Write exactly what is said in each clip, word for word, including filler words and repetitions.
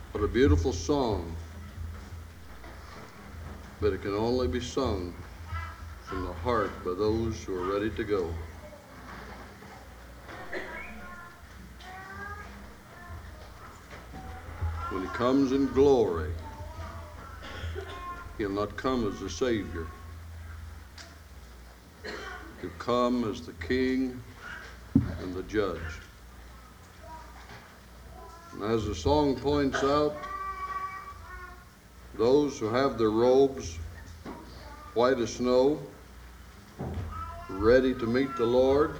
What a beautiful song, but it can only be sung from the heart by those who are ready to go. When he comes in glory, he'll not come as the Savior. He'll come as the King and the Judge. And as the song points out, those who have their robes white as snow, ready to meet the Lord,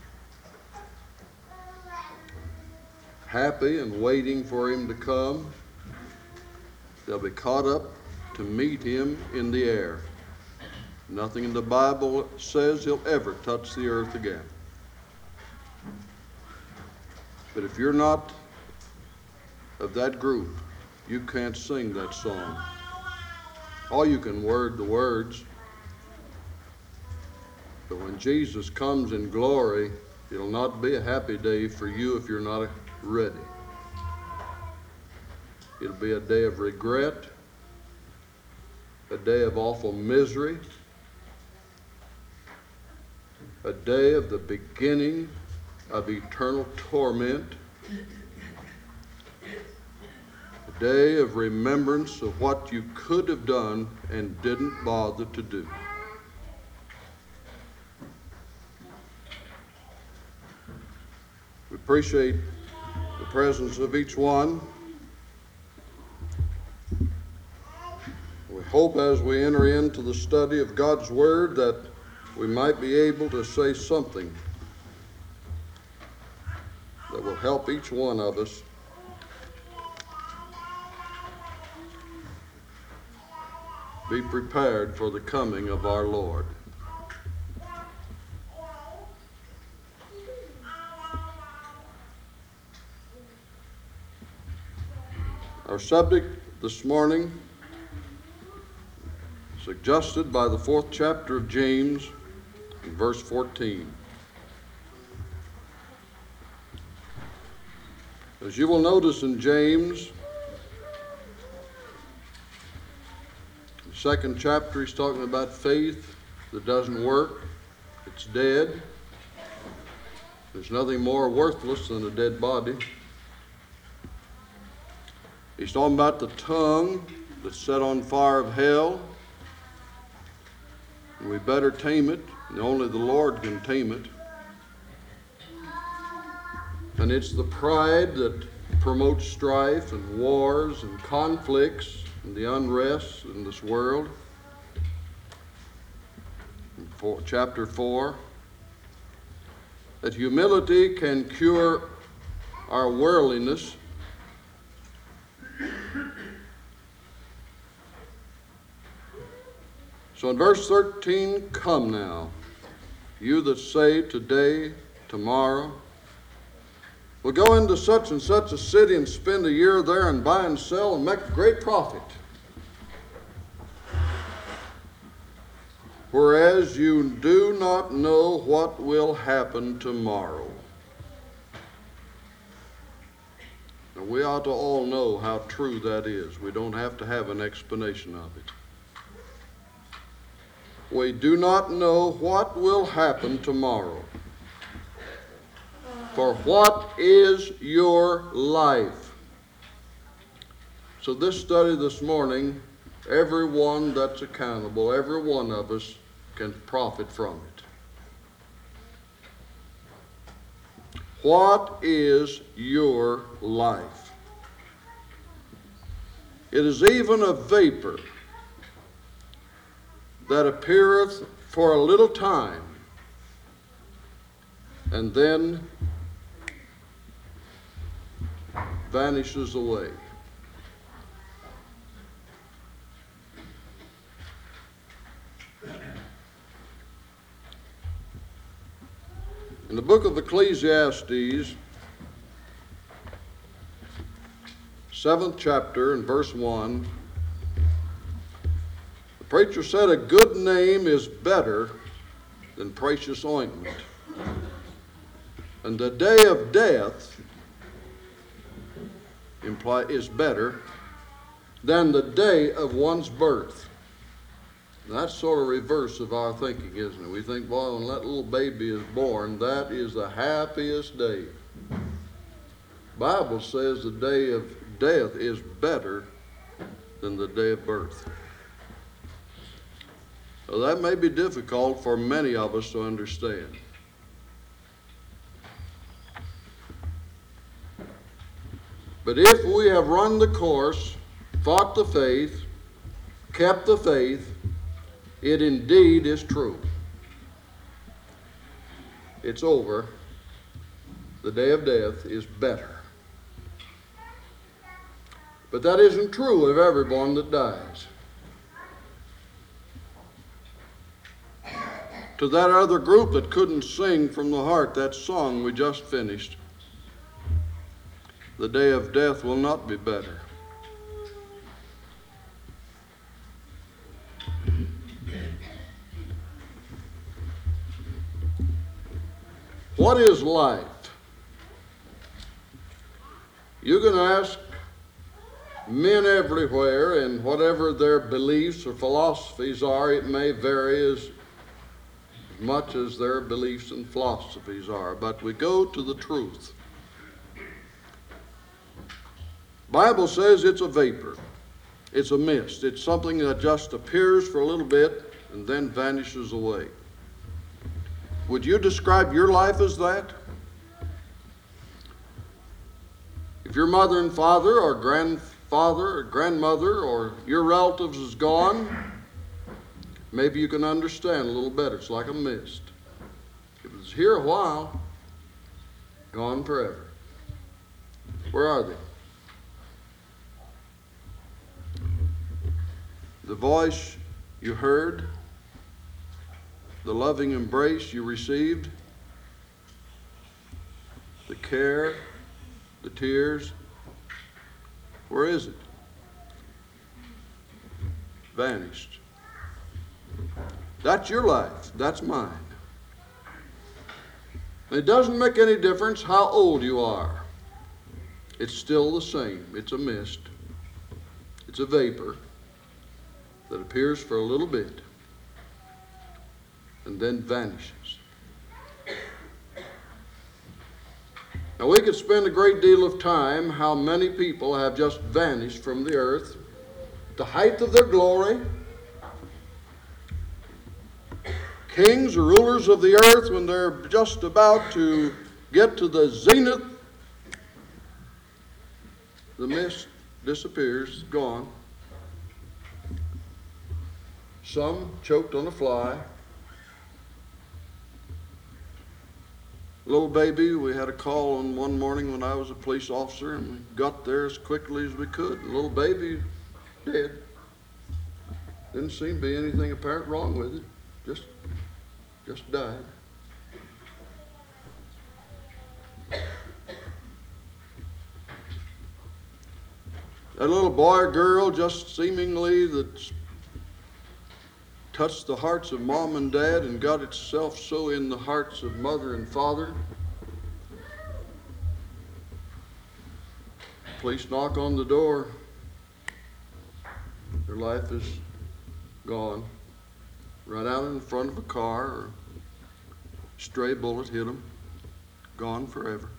happy and waiting for him to come, they'll be caught up to meet him in the air. Nothing in the Bible says he'll ever touch the earth again. But if you're not of that group, you can't sing that song. All you can word the words. But when Jesus comes in glory, it'll not be a happy day for you if you're not ready. It'll be a day of regret, a day of awful misery, a day of the beginning of eternal torment, a day of remembrance of what you could have done and didn't bother to do. We appreciate the presence of each one. We hope as we enter into the study of God's Word that we might be able to say something that will help each one of us be prepared for the coming of our Lord. Our subject this morning, suggested by the fourth chapter of James, in verse fourteen. As you will notice in James, the second chapter, he's talking about faith that doesn't work. It's dead. There's nothing more worthless than a dead body. He's talking about the tongue that's set on fire of hell. And we better tame it, and only the Lord can tame it. And it's the pride that promotes strife and wars and conflicts and the unrest in this world. In four, chapter four, that humility can cure our worldliness. So in verse thirteen, come now, you that say today, tomorrow, we'll go into such and such a city and spend a year there and buy and sell and make a great profit. Whereas you do not know what will happen tomorrow. Now we ought to all know how true that is. We don't have to have an explanation of it. We do not know what will happen tomorrow. For what is your life? So this study this morning, everyone that's accountable, every one of us can profit from it. What is your life? It is even a vapor that appeareth for a little time, and then vanishes away. In the book of Ecclesiastes, seventh chapter and verse one, the preacher said, a good name is better than precious ointment, and the day of death imply, is better than the day of one's birth. That's sort of reverse of our thinking, isn't it? We think, boy, when that little baby is born, that is the happiest day. Bible says the day of death is better than the day of birth. So that may be difficult for many of us to understand. But if we have run the course, fought the faith, kept the faith, it indeed is true. It's over. The day of death is better. But that isn't true of everyone that dies. To that other group that couldn't sing from the heart that song we just finished, the day of death will not be better. What is life? You can ask men everywhere, and whatever their beliefs or philosophies are, it may vary as much as their beliefs and philosophies are. But we go to the truth. Bible says it's a vapor. It's a mist. It's something that just appears for a little bit and then vanishes away. Would you describe your life as that? If your mother and father or grandfather or grandmother or your relatives is gone, maybe you can understand a little better. It's like a mist. If it's here a while, gone forever. Where are they? The voice you heard, the loving embrace you received, the care, the tears, where is it? Vanished. That's your life. That's mine. It doesn't make any difference how old you are. It's still the same. It's a mist. It's a vapor that appears for a little bit and then vanishes. Now, we could spend a great deal of time how many people have just vanished from the earth, the height of their glory. Kings or rulers of the earth, when they're just about to get to the zenith, the mist disappears, gone. Some choked on a fly. Little baby, we had a call on one morning when I was a police officer, and we got there as quickly as we could. The little baby dead. Didn't seem to be anything apparent wrong with it. Just, just died. That little boy or girl, just seemingly that's touched the hearts of mom and dad and got itself so in the hearts of mother and father. Police knock on the door. Their life is gone. Right out in front of a car, or a stray bullet hit them. Gone forever.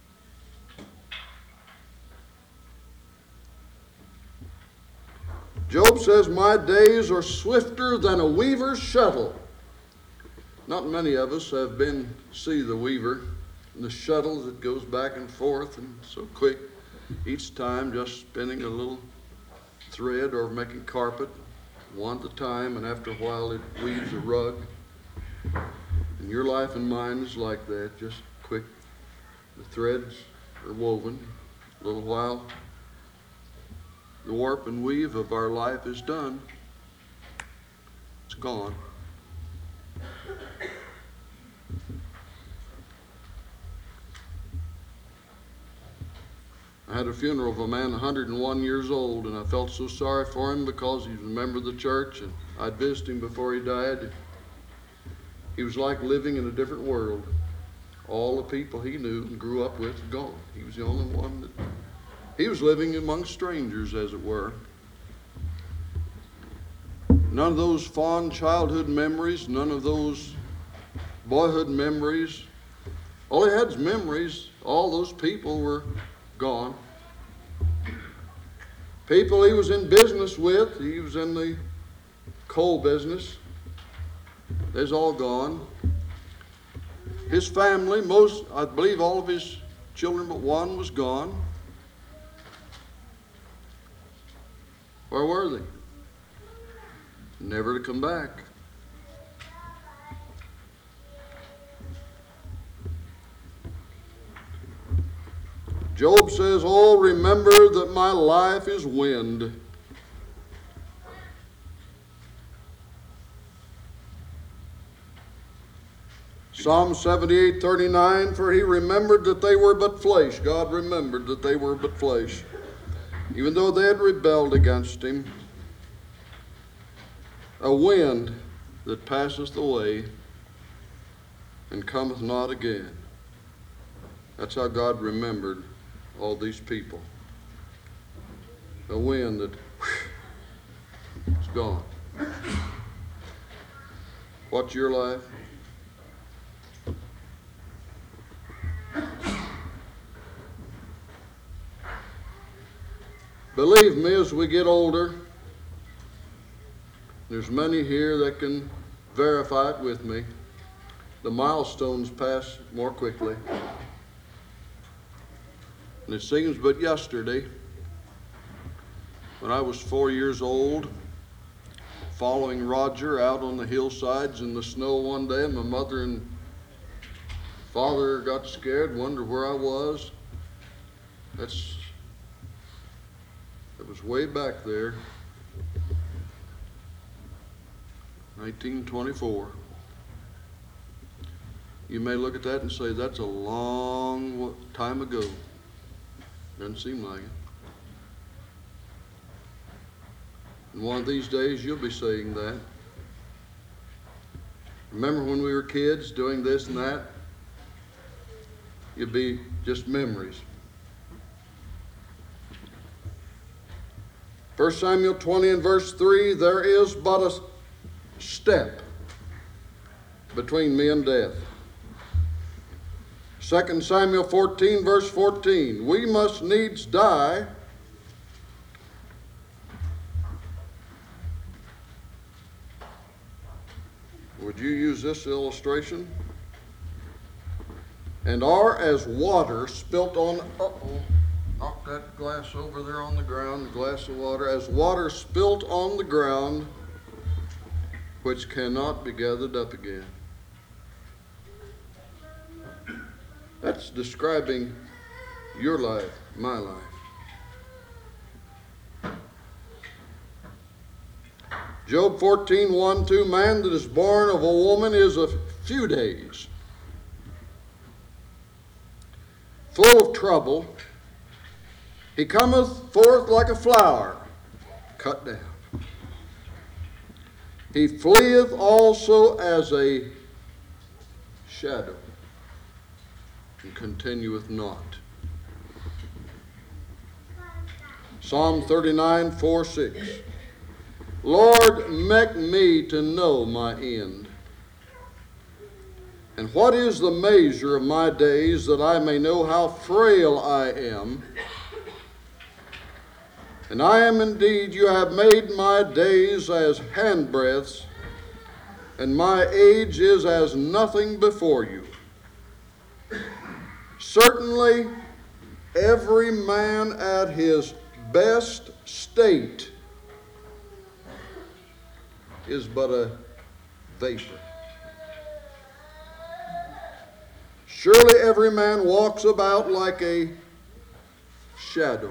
Job says, my days are swifter than a weaver's shuttle. Not many of us have been see the weaver and the shuttle that goes back and forth and so quick each time, just spinning a little thread or making carpet one at a time, and after a while it weaves a rug. And your life and mine is like that, just quick. The threads are woven. A little while, the warp and weave of our life is done. It's gone. I had a funeral of a man one hundred and one years old, and I felt so sorry for him because he's a member of the church, and I'd visited him before he died. He was like living in a different world. All the people he knew and grew up with were gone. He was the only one that He was living among strangers, as it were. None of those fond childhood memories, none of those boyhood memories. All he had is memories. All those people were gone. People he was in business with, he was in the coal business, they's all gone. His family, most, I believe all of his children but one was gone. Where were they? Never to come back. Job says, "Oh, remember that my life is wind." Psalm seventy-eight thirty-nine, "For he remembered that they were but flesh." God remembered that they were but flesh. Even though they had rebelled against him. A wind that passeth away and cometh not again. That's how God remembered all these people. A wind that whew, is gone. What's your life? Believe me, as we get older, there's many here that can verify it with me. The milestones pass more quickly. And it seems but yesterday, when I was four years old, following Roger out on the hillsides in the snow one day, my mother and father got scared, wondered where I was. That's, it was way back there, nineteen twenty-four. You may look at that and say, that's a long time ago. Doesn't seem like it. And one of these days you'll be saying that. Remember when we were kids doing this and that? You'll be just memories. First Samuel twenty and verse three, "There is but a step between me and death." Second Samuel fourteen verse fourteen, "We must needs die would you use this illustration? "And are as water spilt on," uh-oh, knock that glass over there on the ground, glass of water, "as water spilt on the ground, which cannot be gathered up again." That's describing your life, my life. Job fourteen, one, two, "Man that is born of a woman is a few days, full of trouble. He cometh forth like a flower, cut down. He fleeth also as a shadow, and continueth not." Psalm thirty-nine, four, six, "Lord, make me to know my end. And what is the measure of my days, that I may know how frail I am? And I am indeed, you have made my days as handbreadths, and my age is as nothing before you. Certainly, every man at his best state is but a vapor. Surely every man walks about like a shadow.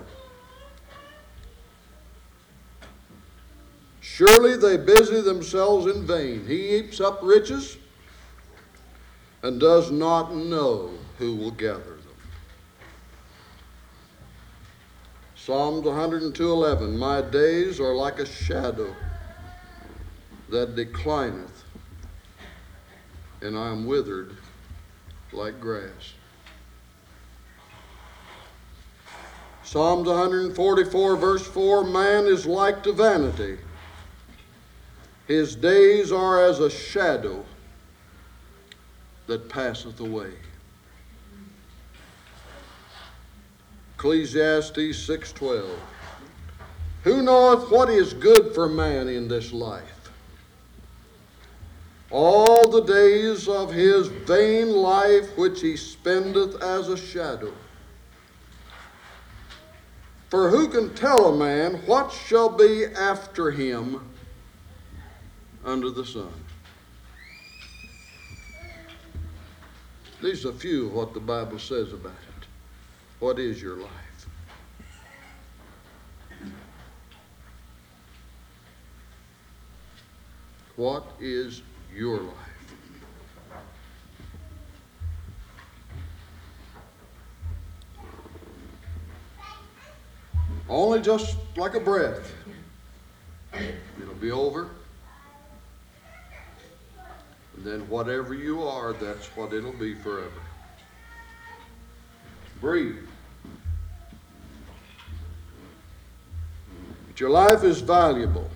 Surely they busy themselves in vain. He heaps up riches and does not know who will gather them." Psalms one hundred two, eleven, "My days are like a shadow that declineth, and I am withered like grass." Psalms one forty-four, verse four, man is like to vanity. His days are as a shadow that passeth away. Ecclesiastes six twelve. Who knoweth what is good for man in this life? All the days of his vain life which he spendeth as a shadow. For who can tell a man what shall be after him under the sun? These are a few of what the Bible says about it. What is your life? What is your life? Only just like a breath. It'll be over. And then whatever you are, that's what it'll be forever. Breathe. But your life is valuable.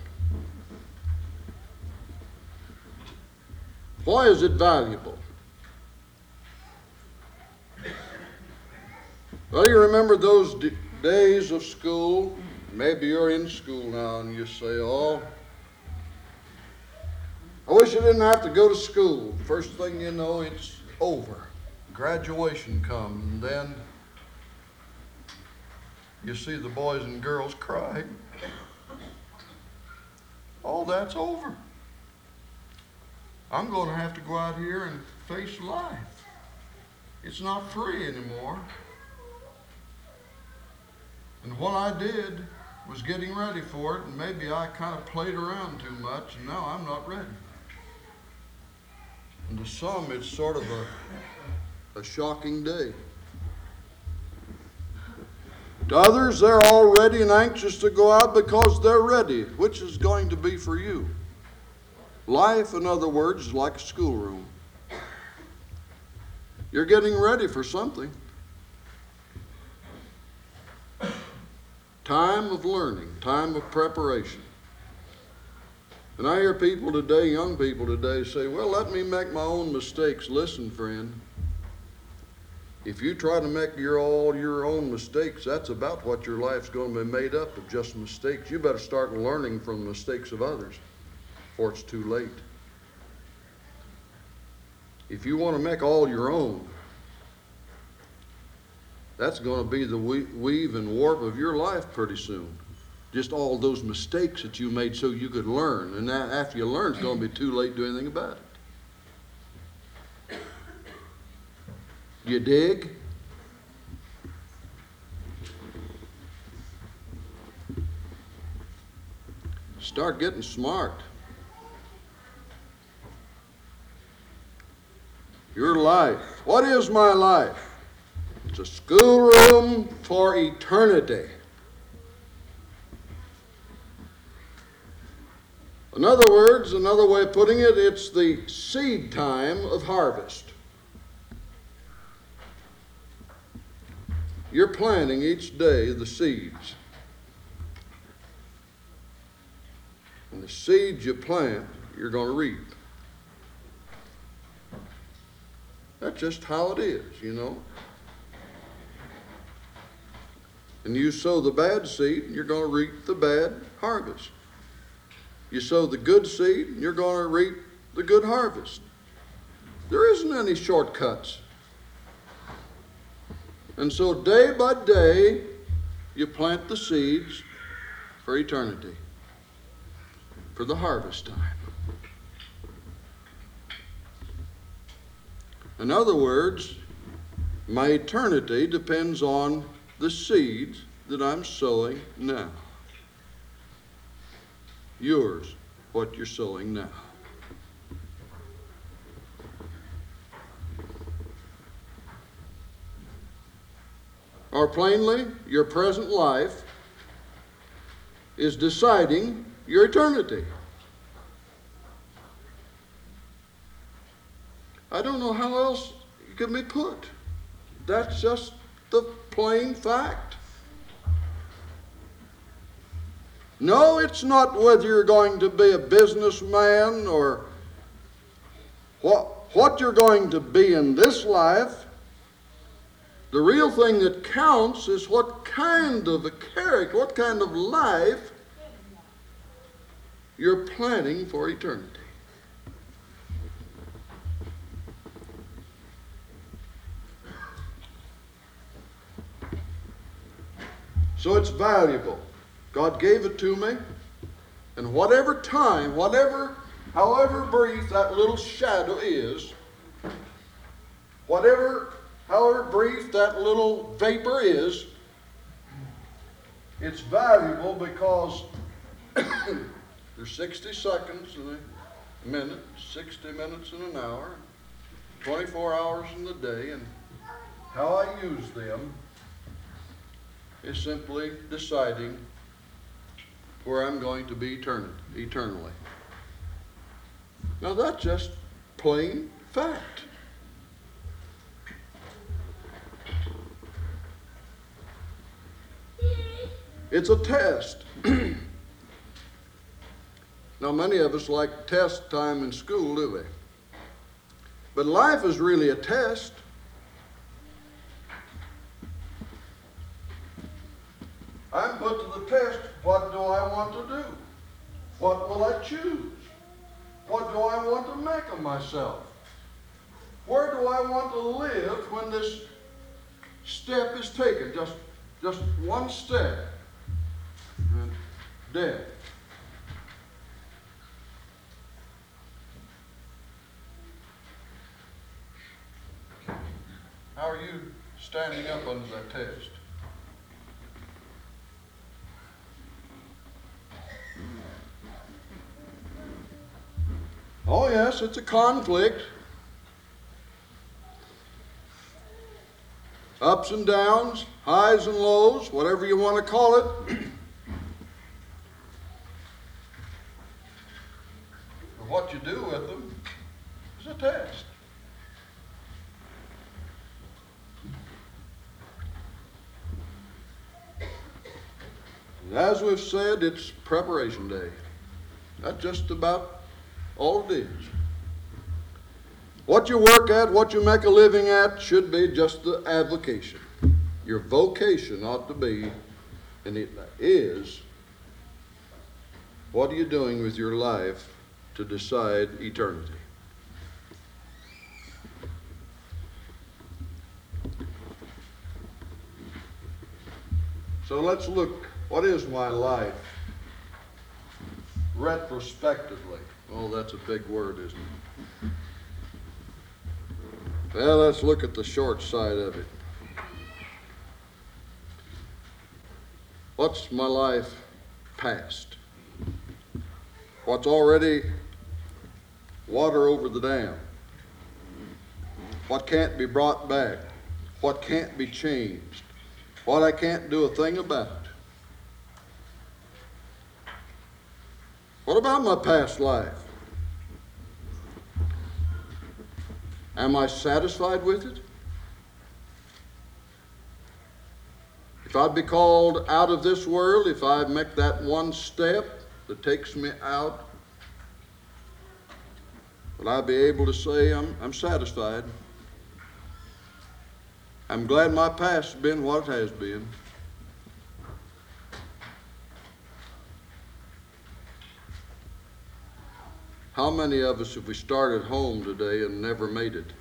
Why is it valuable? Well, you remember those d- days of school. Maybe you're in school now and you say, oh, I wish I didn't have to go to school. First thing you know, it's over. Graduation comes, and then you see the boys and girls cry. All that's over. I'm going to have to go out here and face life. It's not free anymore. And what I did was getting ready for it, and maybe I kind of played around too much, and now I'm not ready. And to some, it's sort of a, a shocking day. To others, they're all ready and anxious to go out because they're ready. Which is going to be for you? Life, in other words, is like a schoolroom. You're getting ready for something. Time of learning, time of preparation. And I hear people today, young people today, say, well, let me make my own mistakes. Listen, friend, if you try to make your all your own mistakes, that's about what your life's going to be made up of, just mistakes. You better start learning from the mistakes of others before it's too late. If you want to make all your own, that's going to be the weave and warp of your life pretty soon. Just all those mistakes that you made so you could learn. And after you learn, it's going to be too late to do anything about it. You dig? Start getting smart. Your life. What is my life? It's a schoolroom for eternity. In other words, another way of putting it, it's the seed time of harvest. You're planting each day the seeds. And the seeds you plant, you're going to reap. That's just how it is, you know. And you sow the bad seed, and you're going to reap the bad harvest. You sow the good seed, and you're going to reap the good harvest. There isn't any shortcuts. And so day by day, you plant the seeds for eternity, for the harvest time. In other words, my eternity depends on the seeds that I'm sowing now. Yours, what you're sowing now. Or plainly, your present life is deciding your eternity. I don't know how else it can be put. That's just the plain fact. No, it's not whether you're going to be a businessman or what, what you're going to be in this life. The real thing that counts is what kind of a character, what kind of life you're planning for eternity. So it's valuable. God gave it to me, and whatever time, whatever, however brief that little shadow is, whatever, however brief that little vapor is, it's valuable because there's sixty seconds in a minute, sixty minutes in an hour, twenty-four hours in the day, and how I use them is simply deciding where I'm going to be etern- eternally. Now that's just plain fact. It's a test. Now many of us like test time in school, do we? But life is really a test. I'm put to the test. What do I want to do? What will I choose? What do I want to make of myself? Where do I want to live when this step is taken? Just, just one step. And death. How are you standing up under that test? Oh yes, it's a conflict. Ups and downs, highs and lows, whatever you want to call it. But what you do with them is a test. And as we've said, it's preparation day. That's just about all it is. What you work at, what you make a living at, should be just the avocation. Your vocation ought to be, and it is, what are you doing with your life to decide eternity? So let's look, what is my life retrospectively? Oh, that's a big word, isn't it? Well, let's look at the short side of it. What's my life past? What's already water over the dam? What can't be brought back? What can't be changed? What I can't do a thing about? What about my past life? Am I satisfied with it? If I'd be called out of this world, if I make that one step that takes me out, will I be able to say I'm, I'm satisfied? I'm glad my past has been what it has been. How many of us have we started home today and never made it?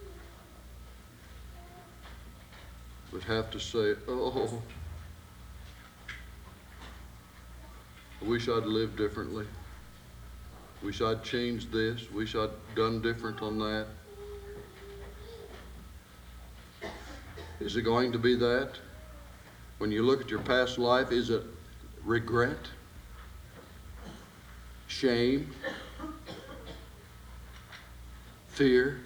Would have to say, oh, I wish I'd lived differently. Wish I'd changed this. Wish I'd done different on that. Is it going to be that? When you look at your past life, is it regret? Shame? Fear?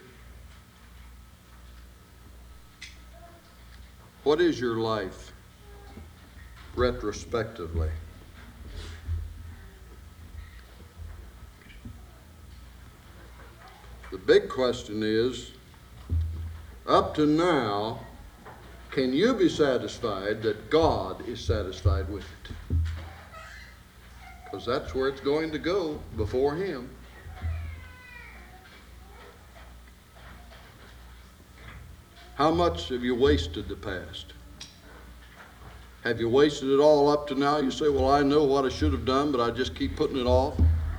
What is your life retrospectively? The big question is, up to now, can you be satisfied that God is satisfied with it? because that's where it's going to go before Him. How much have you wasted the past? Have you wasted it all up to now? You say, well, I know what I should have done, but I just keep putting it off.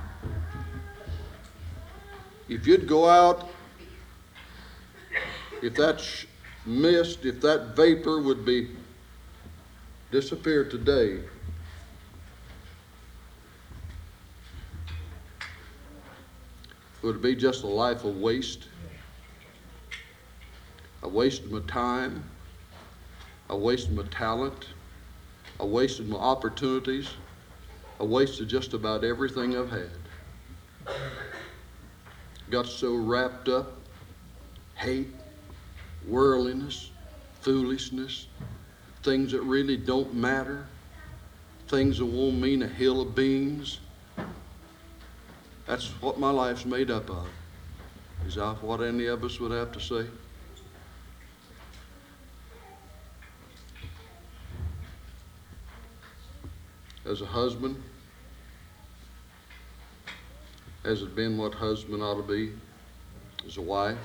If you'd go out, if that sh- mist, if that vapor would be disappear today, would it be just a life of waste? I wasted my time. I wasted my talent. I wasted my opportunities. I wasted just about everything I've had. Got so wrapped up, hate, worldliness, foolishness, things that really don't matter, things that won't mean a hill of beans. That's what my life's made up of. Is that what any of us would have to say? As a husband, has it been what husband ought to be? As a wife,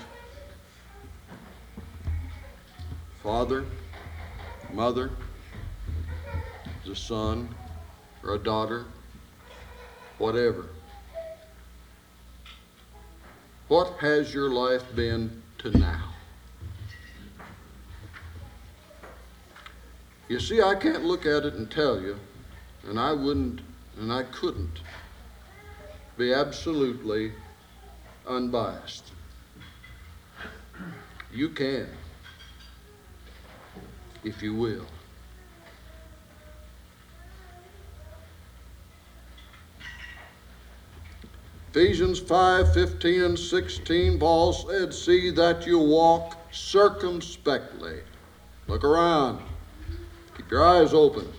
father, mother, as a son or a daughter, whatever. What has your life been to now? You see, I can't look at it and tell you, and I wouldn't, and I couldn't be absolutely unbiased. You can, if you will. Ephesians five, fifteen and sixteen, Paul said, see that you walk circumspectly. Look around. Keep your eyes open.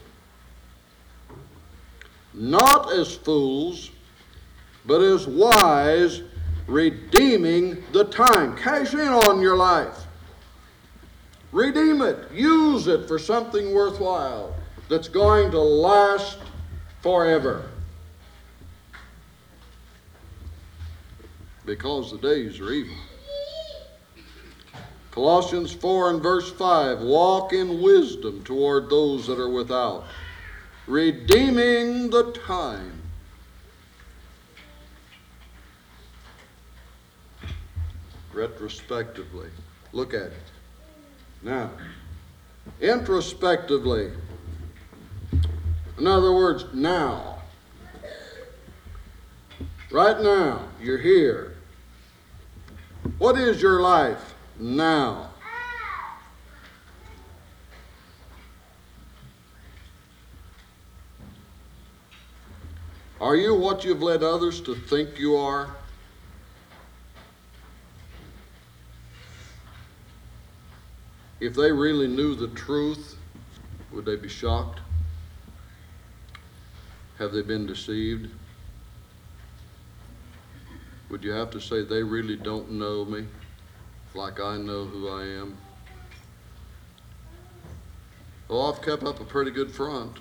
Not as fools, but as wise, redeeming the time. Cash in on your life. Redeem it. Use it for something worthwhile that's going to last forever. Because the days are evil. Colossians four and verse five, walk in wisdom toward those that are without, redeeming the time. Retrospectively, look at it. Now, introspectively, in other words, now. Right now, you're here. What is your life now? Are you what you've led others to think you are? If they really knew the truth, would they be shocked? Have they been deceived? Would you have to say they really don't know me like I know who I am? Well, I've kept up a pretty good front.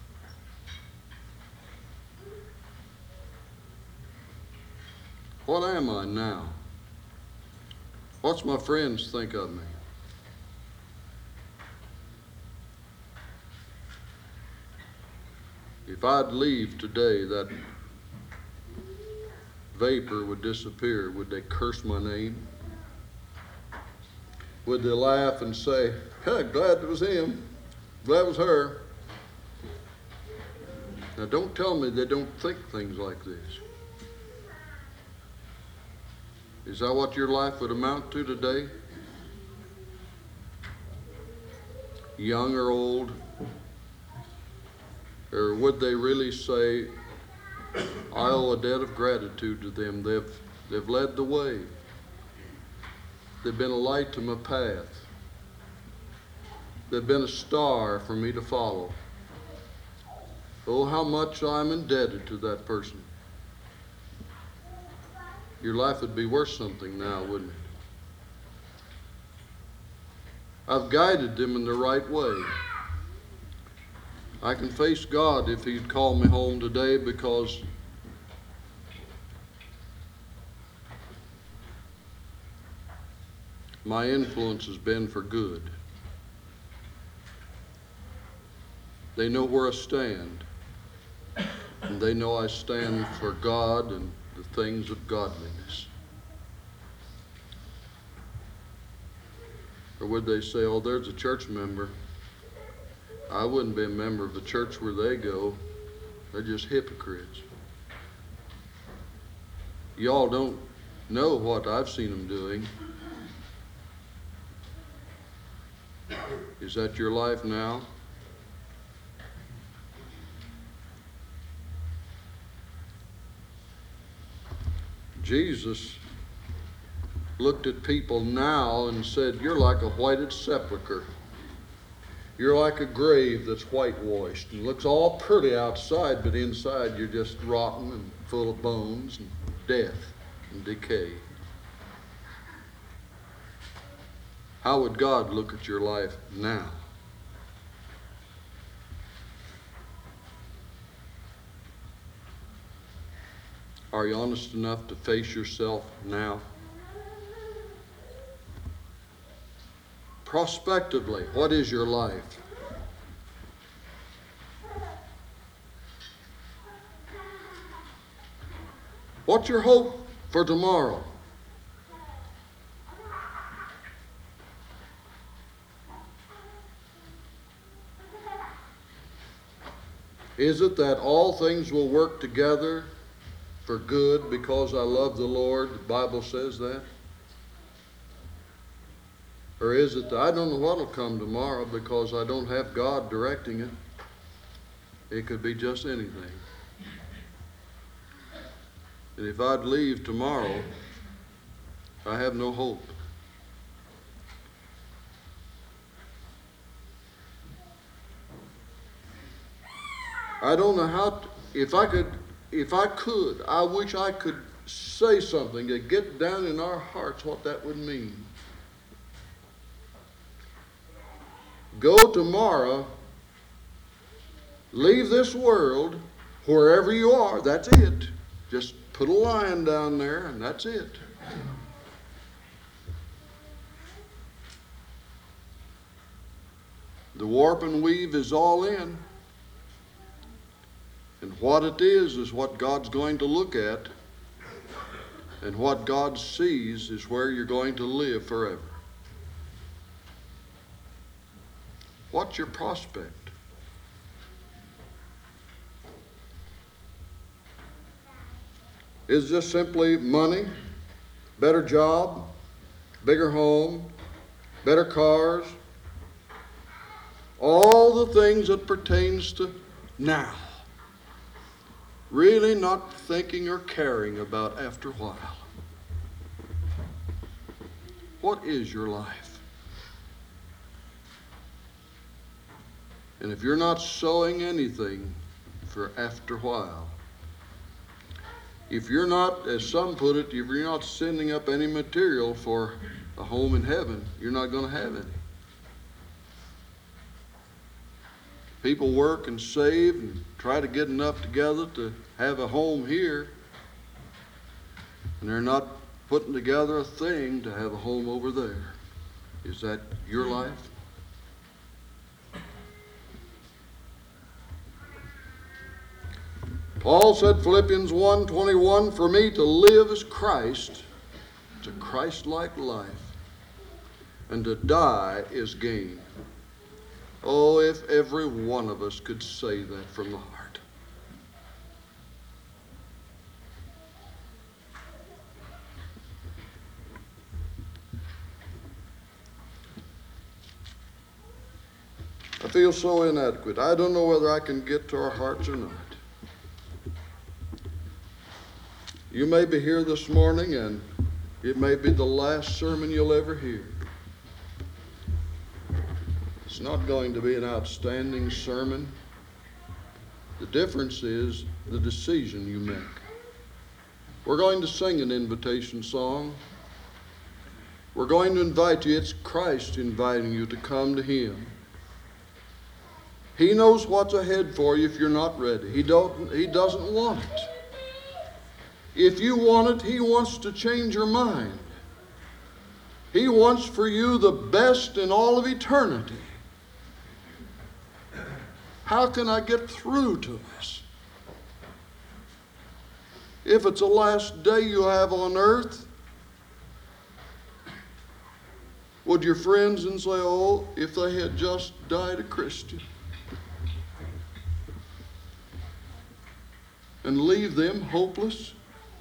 What am I now? What's my friends think of me? If I'd leave today, that vapor would disappear. Would they curse my name? Would they laugh and say, hey, glad it was him, glad it was her? Now don't tell me they don't think things like this. Is that what your life would amount to today? Young or old? Or would they really say, I owe a debt of gratitude to them. They've, they've led the way. They've been a light to my path. They've been a star for me to follow. Oh, how much I'm indebted to that person. Your life would be worth something now, wouldn't it? I've guided them in the right way. I can face God if He'd call me home today, because my influence has been for good. They know where I stand, and they know I stand for God and the things of godliness. Or would they say, oh, there's a church member. I wouldn't be a member of the church where they go. They're just hypocrites. Y'all don't know what I've seen them doing. Is that your life now? Jesus looked at people now and said, you're like a whited sepulcher. You're like a grave that's whitewashed. It looks all pretty outside, but inside you're just rotten and full of bones and death and decay. How would God look at your life now? Are you honest enough to face yourself now? Prospectively, what is your life? What's your hope for tomorrow? Is it that all things will work together for good because I love the Lord? The Bible says that. Or is it that I don't know what will come tomorrow because I don't have God directing it? It could be just anything. And if I'd leave tomorrow, I have no hope. I don't know how, to, if I could, if I could, I wish I could say something to get down in our hearts what that would mean. Go tomorrow, leave this world, wherever you are, that's it. Just put a line down there and that's it. The warp and weave is all in. And what it is is what God's going to look at. And what God sees is where you're going to live forever. What's your prospect? Is this simply money, better job, bigger home, better cars, all the things that pertains to now? Really not thinking or caring about after a while. What is your life? And if you're not sowing anything for after a while, if you're not, as some put it, if you're not sending up any material for a home in heaven, you're not going to have any. People work and save and try to get enough together to have a home here, and they're not putting together a thing to have a home over there. Is that your life? Paul said, Philippians one twenty-one, for me to live is Christ, it's a Christ-like life, and to die is gain. Oh, if every one of us could say that from the heart. I feel so inadequate. I don't know whether I can get to our hearts or not. You may be here this morning, and it may be the last sermon you'll ever hear. It's not going to be an outstanding sermon. The difference is the decision you make. We're going to sing an invitation song. We're going to invite you. It's Christ inviting you to come to Him. He knows what's ahead for you if you're not ready. He don't, he doesn't want it. If you want it, He wants to change your mind. He wants for you the best in all of eternity. How can I get through to this? If it's the last day you have on earth, would your friends and say, oh, if they had just died a Christian, and leave them hopeless?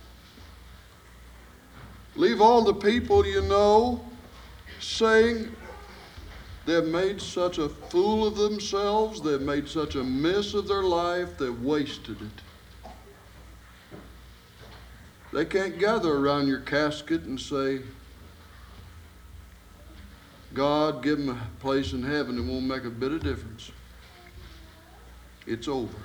Leave all the people you know saying they've made such a fool of themselves, they've made such a mess of their life, they've wasted it. They can't gather around your casket and say, God, give them a place in heaven. It won't make a bit of difference. It's over.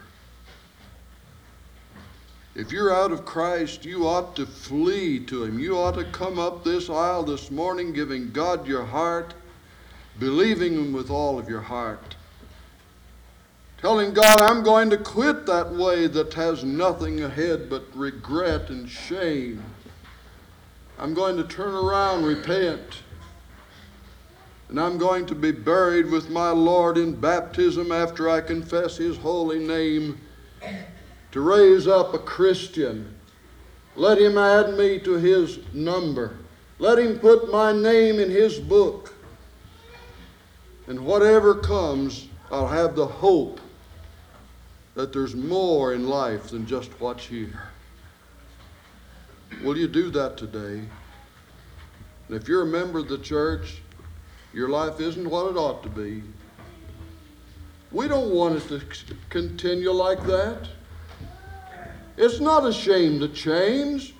If you're out of Christ, you ought to flee to Him. You ought to come up this aisle this morning giving God your heart, believing Him with all of your heart. Telling God, I'm going to quit that way that has nothing ahead but regret and shame. I'm going to turn around, repent. And I'm going to be buried with my Lord in baptism after I confess His holy name, to raise up a Christian. Let Him add me to His number. Let Him put my name in His book. And whatever comes, I'll have the hope that there's more in life than just what's here. Will you do that today? And if you're a member of the church, your life isn't what it ought to be. We don't want it to continue like that. It's not a shame to change.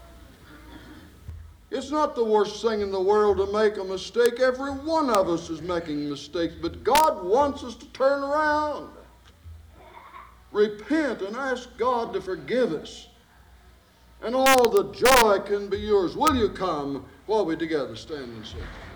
It's not the worst thing in the world to make a mistake. Every one of us is making mistakes, but God wants us to turn around. Repent and ask God to forgive us. And all the joy can be yours. Will you come while we together stand and sing?